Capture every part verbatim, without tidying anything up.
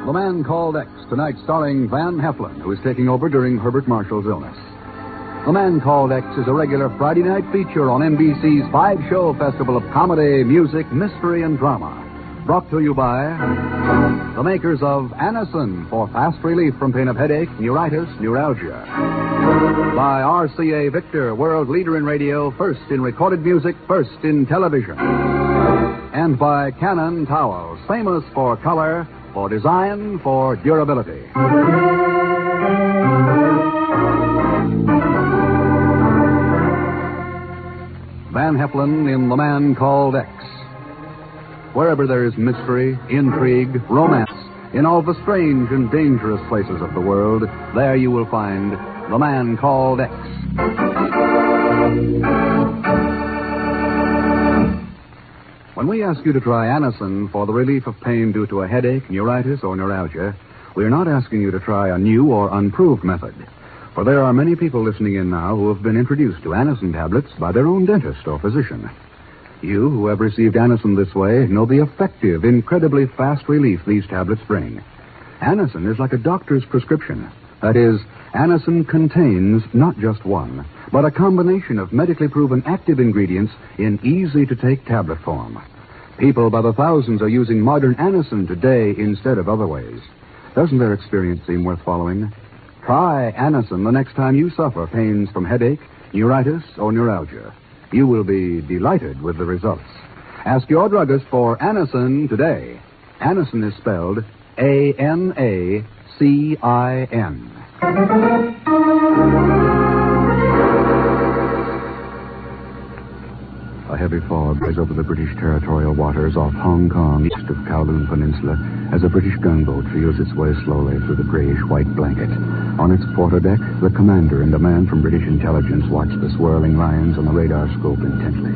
The Man Called X, tonight starring Van Heflin, who is taking over during Herbert Marshall's illness. The Man Called X is a regular Friday night feature on N B C's five-show festival of comedy, music, mystery, and drama. Brought to you by the makers of Anacin for fast relief from pain of headache, neuritis, neuralgia. By R C A Victor, world leader in radio, first in recorded music, first in television. And by Canon Towels, famous for color, for design, for durability. Van Heflin in The Man Called X. Wherever there is mystery, intrigue, romance, in all the strange and dangerous places of the world, there you will find The Man Called X. When we ask you to try Anacin for the relief of pain due to a headache, neuritis, or neuralgia, we are not asking you to try a new or unproved method. For there are many people listening in now who have been introduced to Anacin tablets by their own dentist or physician. You who have received Anacin this way know the effective, incredibly fast relief these tablets bring. Anacin is like a doctor's prescription. That is, Anacin contains not just one, but a combination of medically proven active ingredients in easy-to-take tablet form. People by the thousands are using modern Anacin today instead of other ways. Doesn't their experience seem worth following? Try Anacin the next time you suffer pains from headache, neuritis, or neuralgia. You will be delighted with the results. Ask your druggist for Anacin today. Anacin is spelled A N A C I N. A heavy fog lies over the British territorial waters off Hong Kong, east of Kowloon Peninsula, as a British gunboat feels its way slowly through the grayish-white blanket. On its quarterdeck, the commander and a man from British intelligence watch the swirling lines on the radar scope intently.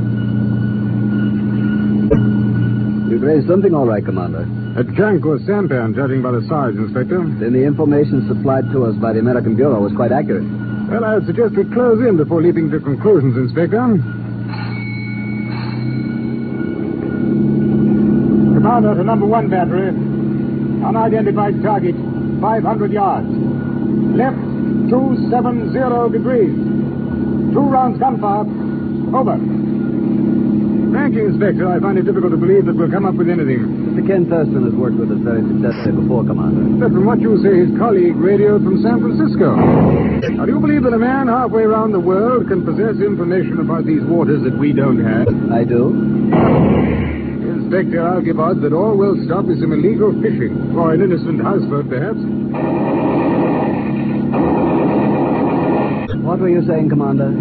You've raised something all right, Commander. A junk or sampan, judging by the size, Inspector. Then the information supplied to us by the American Bureau was quite accurate. Well, I'd suggest we close in before leaping to conclusions, Inspector. Commander to number one battery. Unidentified target, five hundred yards. Left, two seventy degrees. Two rounds gunfire. Over. Thank you, Inspector. I find it difficult to believe that we'll come up with anything. Mister Ken Thurston has worked with us very successfully before, Commander. But from what you say, his colleague radioed from San Francisco. Now, do you believe that a man halfway around the world can possess information about these waters that we don't have? I do. Inspector, I'll give odds that all we'll stop is some illegal fishing. Or an innocent houseboat, perhaps. What were you saying, Commander?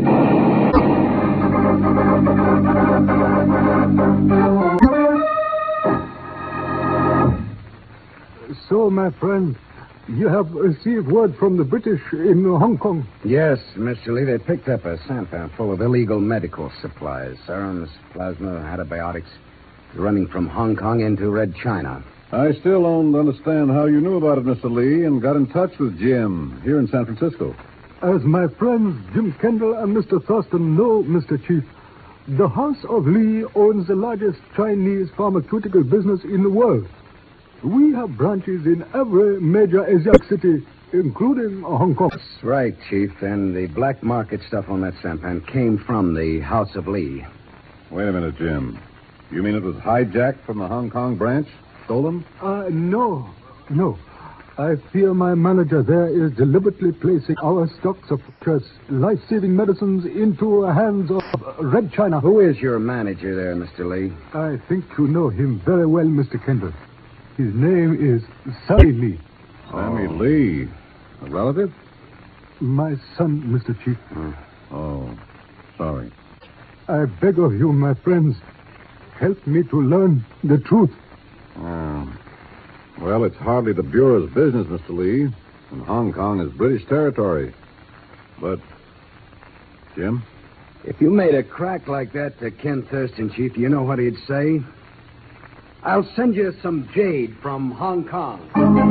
So, my friend, you have received word from the British in Hong Kong? Yes, Mister Lee. They picked up a sampan full of illegal medical supplies. Serums, plasma, antibiotics. Running from Hong Kong into Red China. I still don't understand how you knew about it, Mister Lee, and got in touch with Jim here in San Francisco. As my friends Jim Kendall and Mister Thurston know, Mister Chief, the House of Lee owns the largest Chinese pharmaceutical business in the world. We have branches in every major Asiatic city, including Hong Kong. That's right, Chief. And the black market stuff on that sampan came from the House of Lee. Wait a minute, Jim. You mean it was hijacked from the Hong Kong branch? Stolen? Uh, no. No. I fear my manager there is deliberately placing our stocks of just life-saving medicines into the hands of Red China. Who is your manager there, Mister Lee? I think you know him very well, Mister Kendall. His name is Sammy Lee. Sammy oh. Lee. A relative? My son, Mister Chief. Oh. oh, sorry. I beg of you, my friends, help me to learn the truth. Oh. Well, it's hardly the Bureau's business, Mister Lee. And Hong Kong is British territory. But, Jim? If you made a crack like that to Ken Thurston, Chief, you know what he'd say? I'll send you some jade from Hong Kong.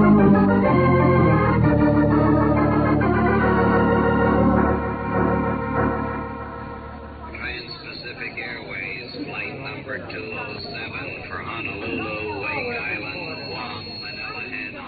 Trans-Pacific Airways, flight number two oh seven for Honolulu, Wake Island, Guam, Manila, and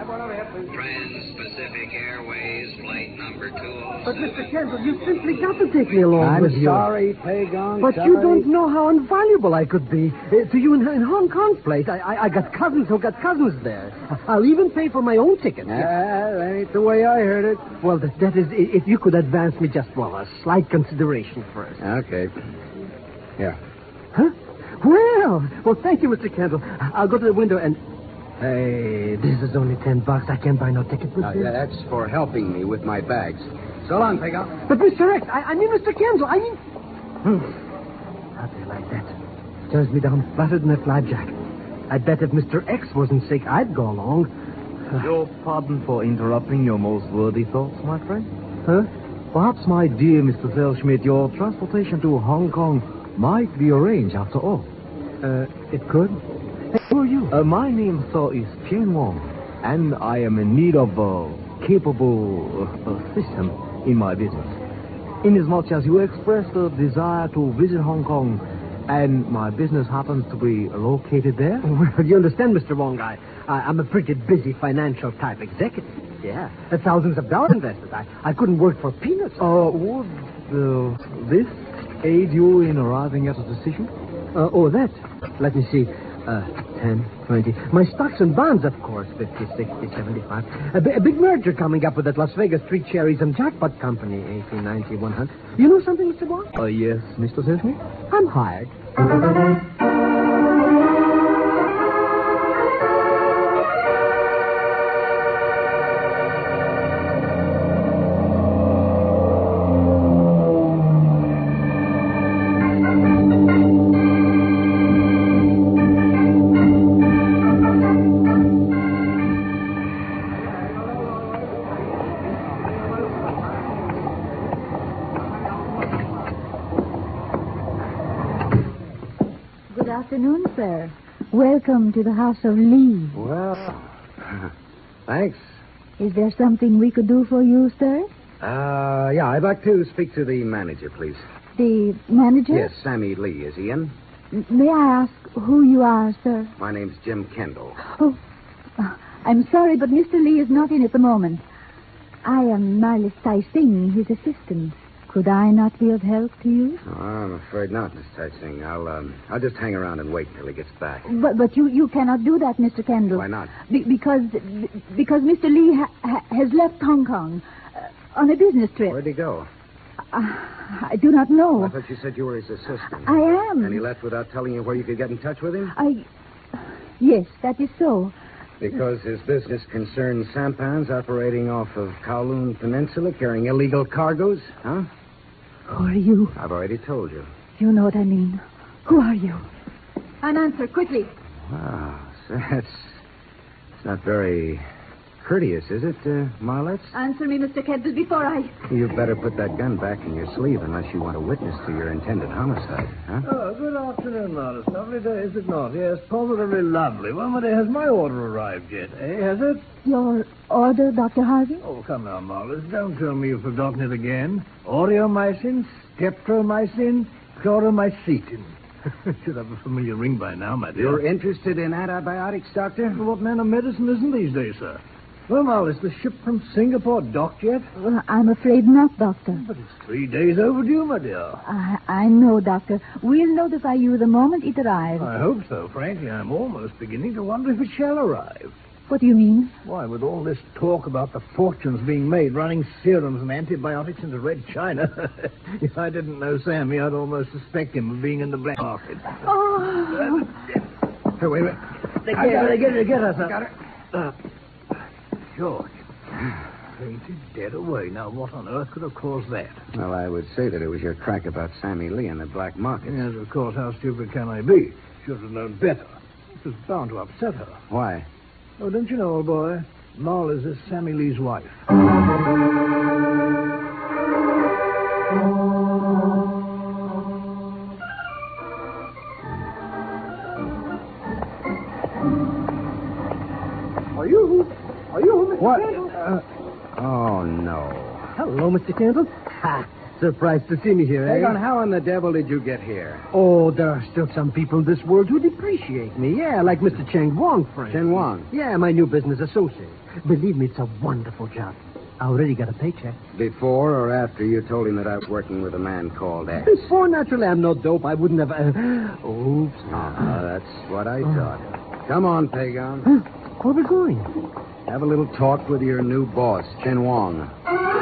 Trans-Pacific Airways, flight number two oh seven. But, Mister Kendall, you simply got to take me along I'm with you. sorry, Pagon. But sorry. you don't know how invaluable I could be. Uh, to you in, in Hong Kong, place. I, I, I got cousins who got cousins there. I'll even pay for my own ticket. Ah, that ain't the way I heard it. Well, that, that is, i- if you could advance me just, well, a slight consideration first. Okay. Yeah. Huh? Well, well, thank you, Mister Kendall. I'll go to the window and... Hey, this is only ten bucks. I can't buy no ticket with Uh, this. that's for helping me with my bags. So long, Pagon. But, Mister X, I, I mean Mister Kendall, I mean... Hmm. How do you like that? Turns me down flatter than a flapjack. I bet if Mister X wasn't sick, I'd go along. Your pardon for interrupting your most worthy thoughts, my friend. Huh? Perhaps, my dear Mister Zellschmidt, your transportation to Hong Kong might be arranged after all. Uh, it could? Hey, who are you? Uh, my name, sir, is Chen Wong, and I am in need of a capable uh, assistant in my business. Inasmuch as you expressed a desire to visit Hong Kong, and my business happens to be located there. Well, you understand, Mister Wong, I, I, I'm a pretty busy financial type executive. Yeah, uh, thousands of dollars invested. I, I couldn't work for peanuts. Uh, would uh, this aid you in arriving at a decision? Uh, oh, that. Let me see. Uh, ten, twenty. My stocks and bonds, of course. fifty, sixty, seventy-five. A, bi- a big merger coming up with that Las Vegas Street Cherries and Jackpot Company. eighty, ninety, one hundred. You know something, Mister Wong? Uh, yes, Mister Zellschmidt? I'm hired. Good afternoon, sir. Welcome to the House of Lee. Well, thanks. Is there something we could do for you, sir? Uh, yeah, I'd like to speak to the manager, please. The manager? Yes, Sammy Lee. Is he in? M- May I ask who you are, sir? My name's Jim Kendall. Oh, uh, I'm sorry, but Mister Lee is not in at the moment. I am Marlis Tai Singh, his assistant. Could I not be of help to you? Oh, I'm afraid not, Miss Tai Singh. I'll, um, I'll just hang around and wait till he gets back. But, but you, you cannot do that, Mister Kendall. Why not? Be- because because Mister Lee ha- ha- has left Hong Kong uh, on a business trip. Where'd he go? Uh, I do not know. I thought you said you were his assistant. I am. And he left without telling you where you could get in touch with him? I... Yes, that is so. Because his business concerns sampans operating off of Kowloon Peninsula, carrying illegal cargoes, huh? Who are you? I've already told you. You know what I mean. Who are you? An answer, quickly. Wow, so that's... It's not very courteous, is it, uh, Marlette? Answer me, Mister Kendall, before I... You better put that gun back in your sleeve unless you want a witness to your intended homicide, huh? Oh, good afternoon, Marlis. Lovely day, is it not? Yes, positively lovely. Well, my dear, has my order arrived yet, eh? Has it? Your order, Doctor Harvey? Oh, come now, Marlis. Don't tell me you've forgotten it again. Aureomycin, streptomycin, chloromycetin. Should have a familiar ring by now, my dear. You're interested in antibiotics, Doctor? What man of medicine isn't these days, sir? Well, Marlis, the ship from Singapore docked yet? Well, I'm afraid not, Doctor. But it's three days overdue, my dear. I, I know, Doctor. We'll notify you the moment it arrives. I hope so. Frankly, I'm almost beginning to wonder if it shall arrive. What do you mean? Why, with all this talk about the fortunes being made running serums and antibiotics into Red China, if I didn't know Sammy, I'd almost suspect him of being in the black market. Oh. Hey, wait, wait. They I got it, get it, get it, sir. Got it. Uh, George. Fainted dead away. Now, what on earth could have caused that? Well, I would say that it was your crack about Sammy Lee and the black market. Yes, of course, how stupid can I be? Should have known better. It was bound to upset her. Why? Oh, don't you know, old boy? Marlis is Sammy Lee's wife. Are you? Are you, Mister What? Kendall? Uh, oh, no. Hello, Mister Kendall. Ha! Surprised to see me here, eh? Hang on, how in the devil did you get here? Oh, there are still some people in this world who depreciate me. Yeah, like Mister Cheng Wong, friend. Chen Wang. Yeah, my new business associate. Believe me, it's a wonderful job. I already got a paycheck. Before or after you told him that I was working with a man called X? Before, naturally, I'm no dope. I wouldn't have... Uh... Oops. Uh, that's what I thought. Come on, Pagon. Huh? Where are we going? Have a little talk with your new boss, Chen Wong.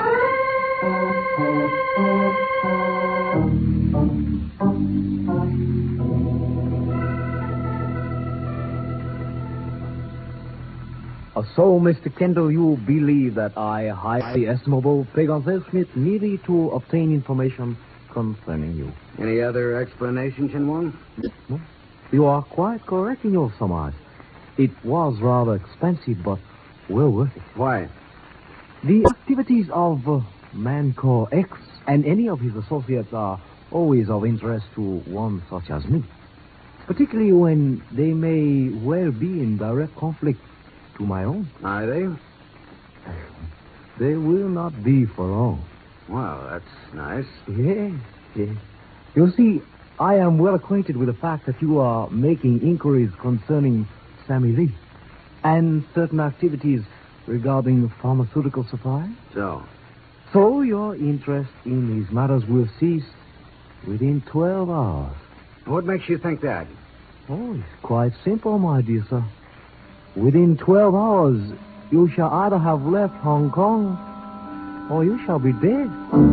Uh, so, Mister Kendall, you believe that I, highly estimable Pagan Smith, needed to obtain information concerning you. Any other explanation, Chen Wong? No? You are quite correct in your surmise. It was rather expensive, but well worth it. Why? The activities of uh, Mancore X and any of his associates are always of interest to one such as me, particularly when they may well be in direct conflict to my own. Are they? They will not be for long. Well, that's nice. Yeah, yeah. You see, I am well acquainted with the fact that you are making inquiries concerning Sammy Lee and certain activities regarding pharmaceutical supply. So? So your interest in these matters will cease within twelve hours. What makes you think that? Oh, it's quite simple, my dear sir. Within twelve hours, you shall either have left Hong Kong or you shall be dead.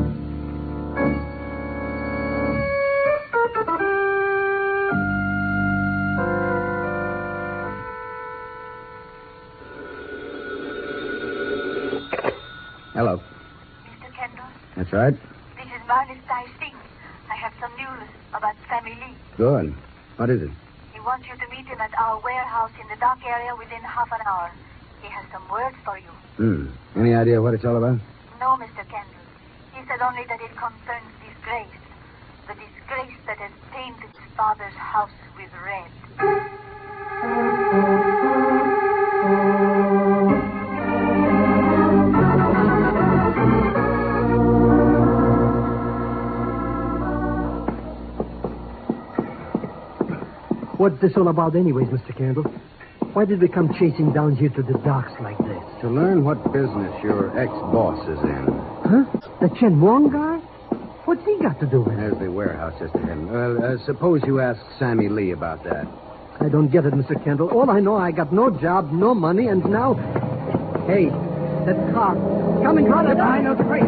Hello. Mister Kendall, That's right. this is Marlis Tai Singh. I have some news about Sammy Lee. Good. What is it? He wants you to meet him at our warehouse in the dock area within half an hour. He has some words for you. Hmm. Any idea what it's all about? No, Mister Kendall. He said only that it concerns disgrace. The disgrace that has painted his father's house with red. What's this all about anyways, Mister Campbell? Why did we come chasing down here to the docks like this? To learn what business your ex-boss is in. Huh? The Chen Wong guy? What's he got to do with it? There's the warehouse just ahead. Well, uh, suppose you ask Sammy Lee about that. I don't get it, Mister Kendall. All I know, I got no job, no money, and now... Hey, that car. Coming right behind us. Great.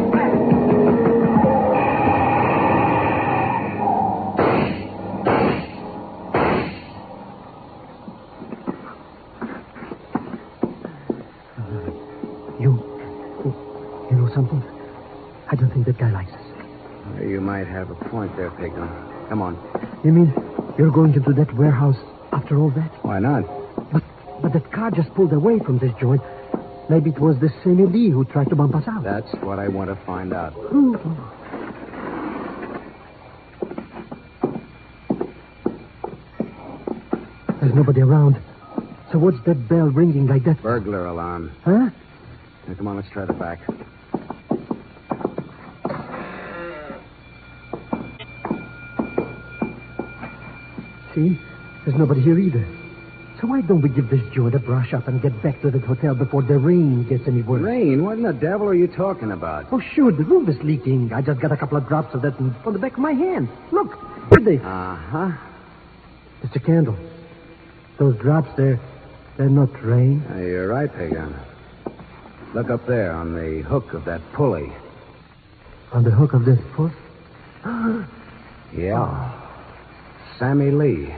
You... You know something? I don't think that guy likes us. You might have a point there, Pagan. Come on. You mean you're going into that warehouse after all that? Why not? But but that car just pulled away from this joint. Maybe it was this Sammy Lee who tried to bump us out. That's what I want to find out. Ooh. There's nobody around. So what's that bell ringing like that? Burglar alarm. Huh? Now, come on, let's try the back. See? There's nobody here either. So why don't we give this joint a brush up and get back to the hotel before the rain gets any worse? Rain? What in the devil are you talking about? Oh, sure, the roof is leaking. I just got a couple of drops of that on the back of my hand. Look, here they... Uh-huh. Mister Candle, those drops there, they're not rain. Uh, you're right, Pagan. Look up there on the hook of that pulley. On the hook of this pulley? Yeah. Oh. Sammy Lee.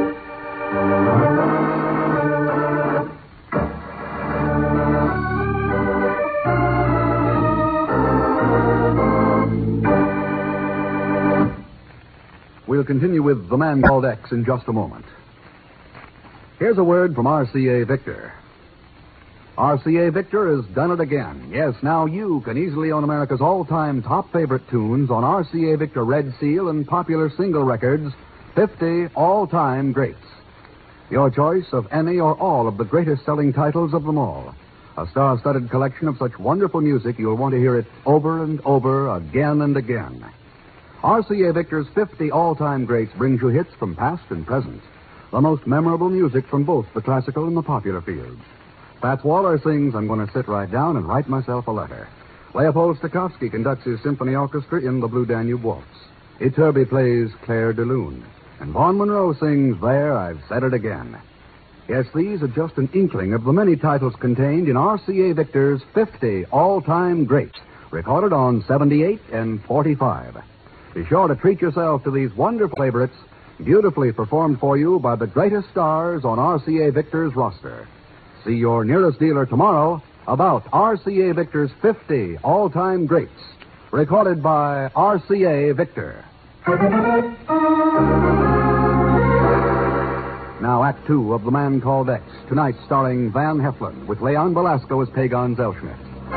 We'll continue with The Man Called X in just a moment. Here's a word from R C A Victor. R C A Victor has done it again. Yes, now you can easily own America's all-time top favorite tunes on R C A Victor Red Seal and popular single records, fifty all-time greats. Your choice of any or all of the greatest selling titles of them all. A star-studded collection of such wonderful music you'll want to hear it over and over, again and again. R C A Victor's fifty all-time greats brings you hits from past and present. The most memorable music from both the classical and the popular fields. Fats Waller sings I'm Going to Sit Right Down and Write Myself a Letter. Leopold Stokowski conducts his symphony orchestra in the Blue Danube Waltz. Iturbi plays Claire de Lune. And Vaughn Monroe sings There, I've Said It Again. Yes, these are just an inkling of the many titles contained in R C A Victor's fifty all-time greats, recorded on seventy-eight and forty-five. Be sure to treat yourself to these wonderful favorites, beautifully performed for you by the greatest stars on R C A Victor's roster. See your nearest dealer tomorrow about R C A Victor's fifty all-time greats, recorded by R C A Victor. Now, Act Two of The Man Called X, tonight starring Van Heflin, with Leon Belasco as Pagon Zellschmidt.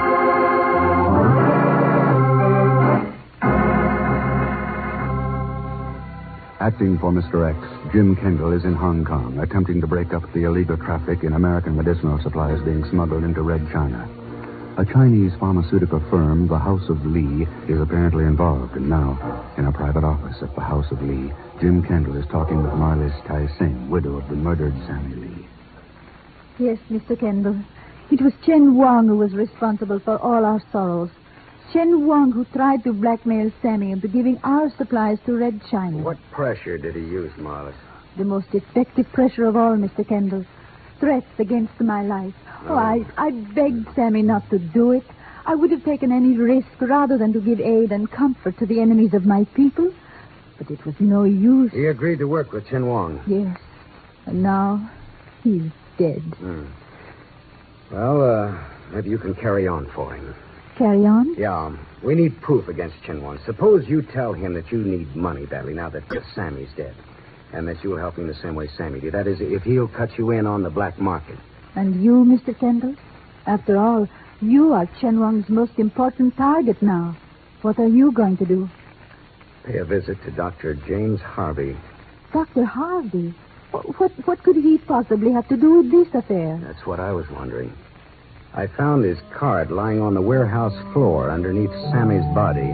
Acting for Mister X, Jim Kendall is in Hong Kong, attempting to break up the illegal traffic in American medicinal supplies being smuggled into Red China. A Chinese pharmaceutical firm, the House of Lee, is apparently involved, and now, in a private office at the House of Lee, Jim Kendall is talking with Marlis Tai Sing, widow of the murdered Sammy Lee. Yes, Mister Kendall. It was Chen Wang who was responsible for all our sorrows. Chen Wang who tried to blackmail Sammy into giving our supplies to Red China. What pressure did he use, Marlis? The most effective pressure of all, Mister Kendall. Threats against my life. Oh, I, I begged Sammy not to do it. I would have taken any risk rather than to give aid and comfort to the enemies of my people. But it was no use. He agreed to work with Chen Wang. Yes. And now he's dead. Hmm. Well, uh, maybe you can carry on for him. Carry on? Yeah. We need proof against Chen Wang. Suppose you tell him that you need money badly now that Sammy's dead. And that you'll help him the same way Sammy did. That is, if he'll cut you in on the black market. And you, Mister Kendall? After all, you are Chen Wang's most important target now. What are you going to do? Pay a visit to Doctor James Harvey. Doctor Harvey? What, what could he possibly have to do with this affair? That's what I was wondering. I found his card lying on the warehouse floor underneath Sammy's body.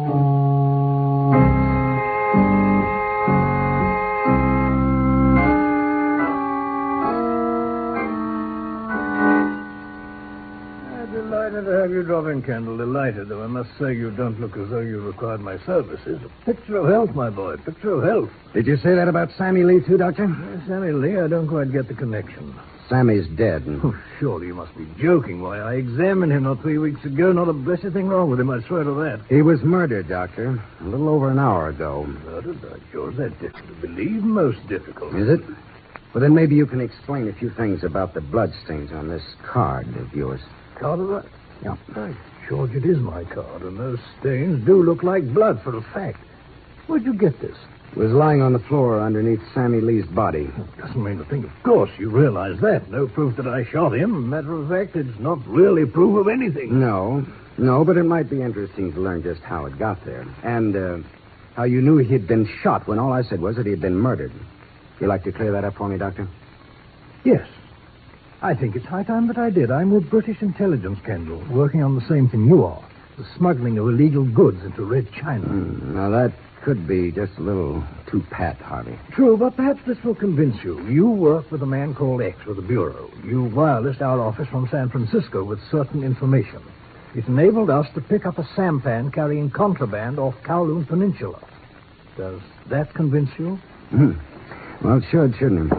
Delighted to have you drop in, Kendall. Delighted, though I must say you don't look as though you required my services. A picture of health, my boy. Picture of health. Did you say that about Sammy Lee, too, Doctor? Uh, Sammy Lee, I don't quite get the connection. Sammy's dead. And... Oh, surely you must be joking. Why, I examined him not three weeks ago. Not a blessed thing wrong with him, I swear to that. He was murdered, Doctor. A little over an hour ago. Murdered? By George, that's difficult to believe. Most difficult. Is it? Well, then maybe you can explain a few things about the bloodstains on this card of yours. Card of that? Yeah. By George, it is my card, and those stains do look like blood for a fact. Where'd you get this? It was lying on the floor underneath Sammy Lee's body. Doesn't mean a thing. Of course, you realize that. No proof that I shot him. Matter of fact, it's not really proof of anything. No. No, but it might be interesting to learn just how it got there. And uh, how you knew he'd been shot when all I said was that he'd been murdered. You like to clear that up for me, Doctor? Yes. I think it's high time that I did. I'm with British intelligence, Kendall, working on the same thing you are. The smuggling of illegal goods into Red China. Mm, now, that could be just a little too pat, Harvey. True, but perhaps this will convince you. You work with a man called X with the Bureau. You wirelessed our office from San Francisco with certain information. It enabled us to pick up a sampan carrying contraband off Kowloon Peninsula. Does that convince you? Mm. Well, it should, shouldn't it?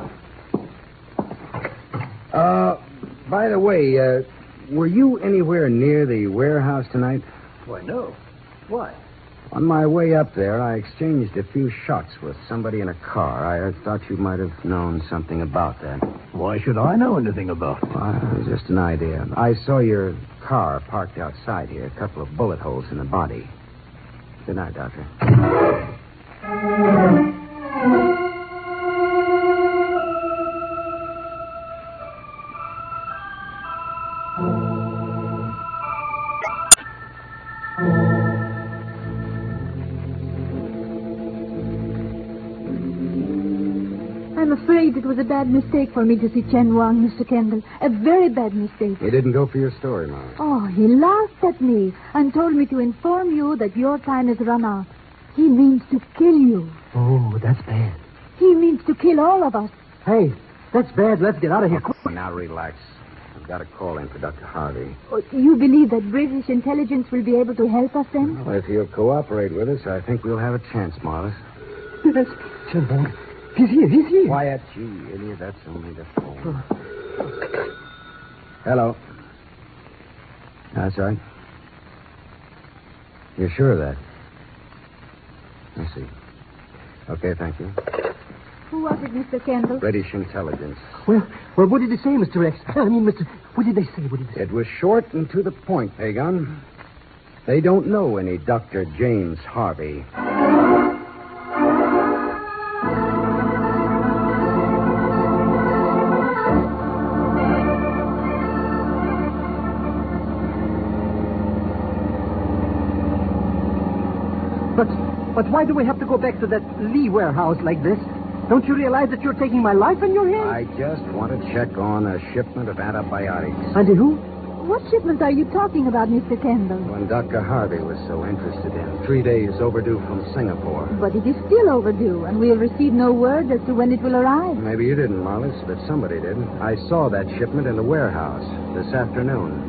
Uh, by the way, uh, were you anywhere near the warehouse tonight? Why, no. Why? On my way up there, I exchanged a few shots with somebody in a car. I thought you might have known something about that. Why should I know anything about it? Well, it was just an idea. I saw your car parked outside here, a couple of bullet holes in the body. Good night, Doctor. I'm afraid it was a bad mistake for me to see Chen Wang, Mister Kendall. A very bad mistake. He didn't go for your story, Mom. Oh, he laughed at me and told me to inform you that your time has run out. He means to kill you. Oh, that's bad. He means to kill all of us. Hey, that's bad. Let's get out of here. Now, relax. I've got a call in for Doctor Harvey. Oh, you believe that British intelligence will be able to help us then? Well, if he'll cooperate with us, I think we'll have a chance, Marlis. Yes, Chin Wong. He's here, he's here. Quiet, gee, idiot. That's only the phone. Hello. That's right. You're sure of that? I see. Okay, thank you. Who was it, Mister Kendall? British intelligence. Well, well, what did they say, Mister X? I mean, Mister What did they say? What did they say? It was short and to the point, Pagan. They don't know any Doctor James Harvey. But, but why do we have to go back to that Lee warehouse like this? Don't you realize that you're taking my life in your hands? I just want to check on a shipment of antibiotics. And who? What shipment are you talking about, Mister Kendall? One Doctor Harvey was so interested in. Three days overdue from Singapore. But it is still overdue, and we'll receive no word as to when it will arrive. Maybe you didn't, Marlis, but somebody did. I saw that shipment in the warehouse this afternoon.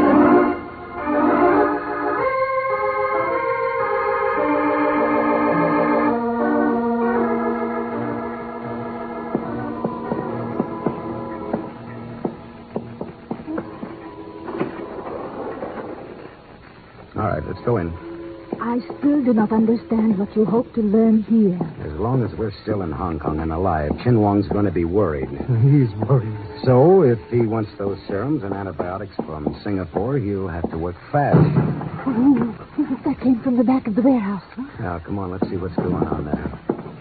All right, let's go in. I still do not understand what you hope to learn here. As long as we're still in Hong Kong and alive, Chin Wong's going to be worried. He's worried. So, if he wants those serums and antibiotics from Singapore, he'll have to work fast. Ooh, that came from the back of the warehouse. Huh? Now, come on, let's see what's going on there.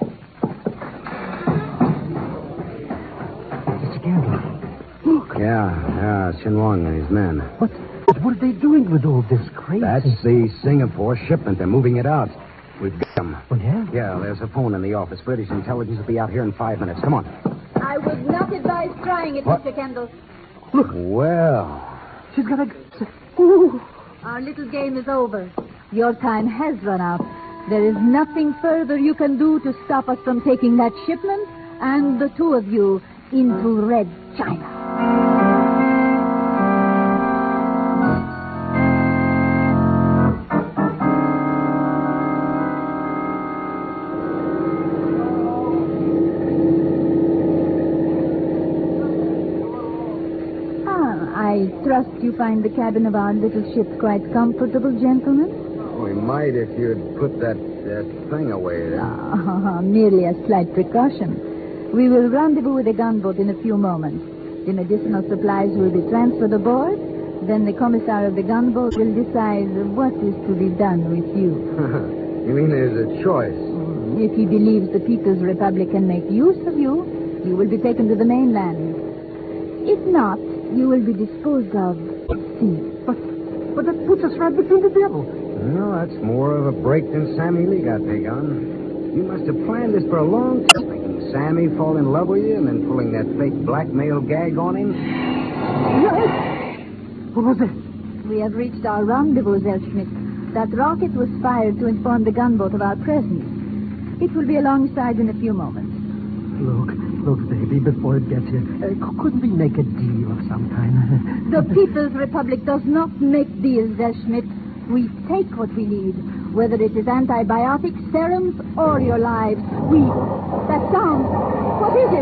Mister Kendall. Look. Yeah, yeah, Chin Wong and his men. What? What are they doing with all this crazy? That's the Singapore shipment. They're moving it out. We've got them. Oh, yeah? Yeah, there's a phone in the office. British intelligence will be out here in five minutes. Come on. I would not advise trying it, What? Mister Kendall. Look. Well. She's got a... Ooh. Our little game is over. Your time has run out. There is nothing further you can do to stop us from taking that shipment and the two of you into Red China. I trust you find the cabin of our little ship quite comfortable, gentlemen? We might if you'd put that, that thing away there. Ah, merely a slight precaution. We will rendezvous with the gunboat in a few moments. The medicinal supplies will be transferred aboard. Then the commissar of the gunboat will decide what is to be done with you. You mean there's a choice? If he believes the People's Republic can make use of you, you will be taken to the mainland. If not, you will be disposed of at sea. But, but that puts us right between the devil. No, that's more of a break than Sammy Lee got, Pagan. You must have planned this for a long time. Making Sammy fall in love with you and then pulling that fake blackmail gag on him. Yes. What was it? We have reached our rendezvous, Zellschmidt. That rocket was fired to inform the gunboat of our presence. It will be alongside in a few moments. Look, look, baby, before it gets here, uh, couldn't we make a deal of some kind? The People's Republic does not make deals, Zellschmidt. We take what we need, whether it is antibiotics, serums, or your lives. We... That sound. What is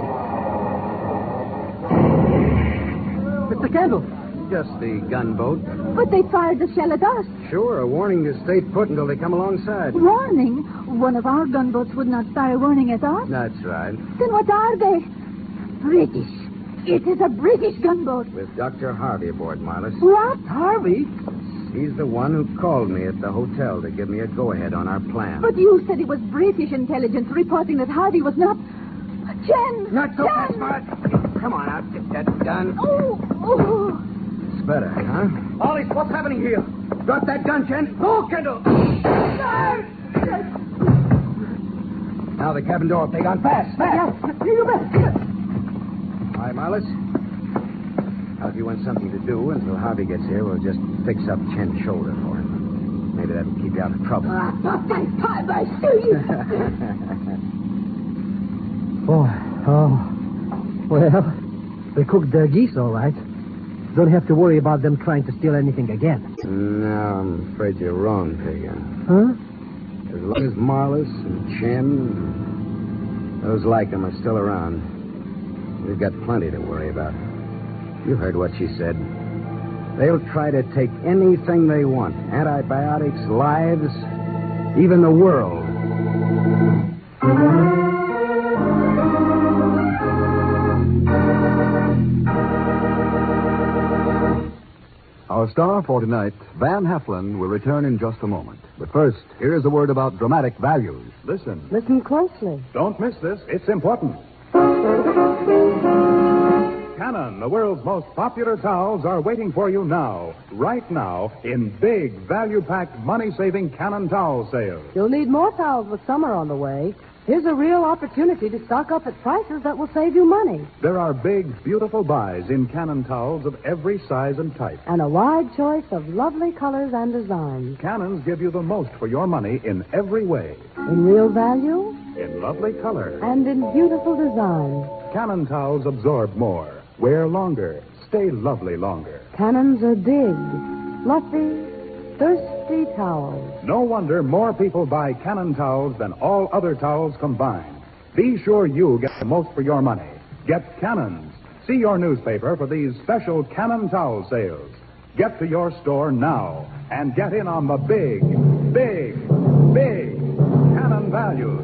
it? Mister Kendall. Just the gunboat. But they fired the shell at us. Sure, a warning to stay put until they come alongside. Warning? One of our gunboats would not fire a warning at us. That's right. Then what are they? British. It is a British gunboat. With Doctor Harvey aboard, Marlis. What? Harvey? He's the one who called me at the hotel to give me a go-ahead on our plan. But you said it was British intelligence reporting that Harvey was not... Jen! Not so Jen! fast, Mark. Come on, out. Get that gun. Oh, oh. It's better, huh? Ollie, what's happening here? Drop that gun, Chen. No, Kendall. Now the cabin door. Pagan, fast, fast. Yes, you bet. All right, Marlis. Now, if you want something to do until Harvey gets here, we'll just fix up Chen's shoulder for him. Maybe that'll keep you out of trouble. Ah, not that time, I see. Oh, oh. Well, they cooked their geese all right. Don't have to worry about them trying to steal anything again. No, I'm afraid you're wrong, Pega. Huh? As long as Marlis and Chen, those like them, are still around, we've got plenty to worry about. You heard what she said. They'll try to take anything they want. Antibiotics, lives, even the world. Our star for tonight, Van Heflin, will return in just a moment. But first, here's a word about dramatic values. Listen. Listen closely. Don't miss this. It's important. Canon, the world's most popular towels, are waiting for you now, right now, in big, value-packed, money-saving Canon towel sales. You'll need more towels with summer on the way. Here's a real opportunity to stock up at prices that will save you money. There are big, beautiful buys in Canon towels of every size and type. And a wide choice of lovely colors and designs. Canons give you the most for your money in every way. In real value. In lovely color. And in beautiful design. Canon towels absorb more, wear longer, stay lovely longer. Canons are big, fluffy, thirsty towels. No wonder more people buy Canon towels than all other towels combined. Be sure you get the most for your money. Get Canons. See your newspaper for these special Canon towel sales. Get to your store now and get in on the big, big, big Canon values.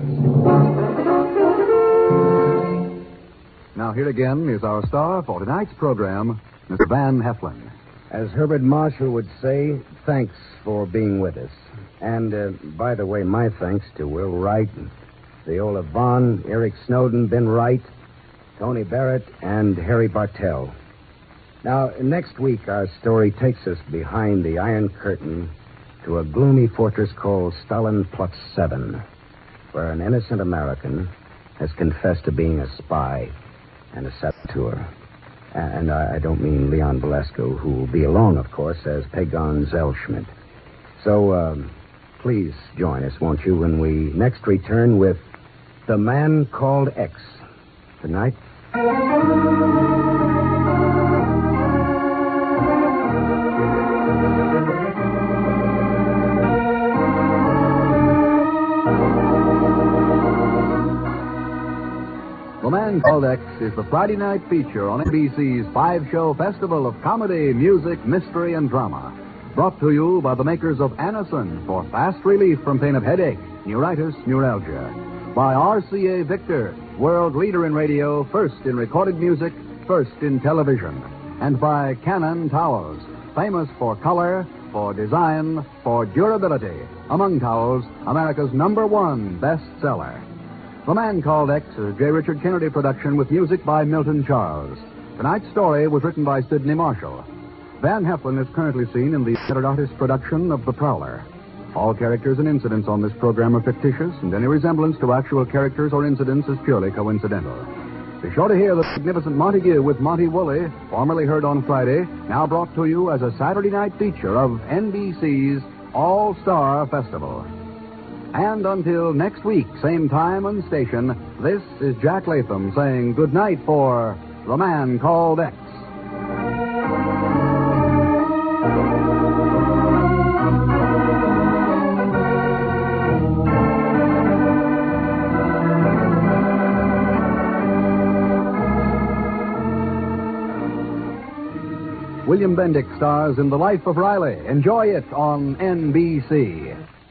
Now, here again is our star for tonight's program, Mister Van Heflin. As Herbert Marshall would say, thanks for being with us. And, uh, by the way, my thanks to Will Wright, Viola Vaughn, Eric Snowden, Ben Wright, Tony Barrett, and Harry Bartell. Now, next week, our story takes us behind the Iron Curtain to a gloomy fortress called Stalinplatz seven, where an innocent American has confessed to being a spy and a saboteur. And I don't mean Leon Velasco, who will be along, of course, as Pagon Zellschmidt. So, um, please join us, won't you, when we next return with The Man Called X. Tonight. The Man Called X is the Friday night feature on N B C's five-show festival of comedy, music, mystery, and drama. Brought to you by the makers of Anacin for fast relief from pain of headache, neuritis, neuralgia. By R C A Victor, world leader in radio, first in recorded music, first in television. And by Canon Towels, famous for color, for design, for durability. Among towels, America's number one bestseller. The Man Called X is a J. Richard Kennedy production with music by Milton Charles. Tonight's story was written by Sidney Marshall. Van Heflin is currently seen in the Standard Artist production of The Prowler. All characters and incidents on this program are fictitious, and any resemblance to actual characters or incidents is purely coincidental. Be sure to hear the magnificent Montague with Monty Woolley, formerly heard on Friday, now brought to you as a Saturday night feature of N B C's All-Star Festival. And until next week, same time and station, this is Jack Latham saying good night for The Man Called X. William Bendick stars in The Life of Riley. Enjoy it on N B C.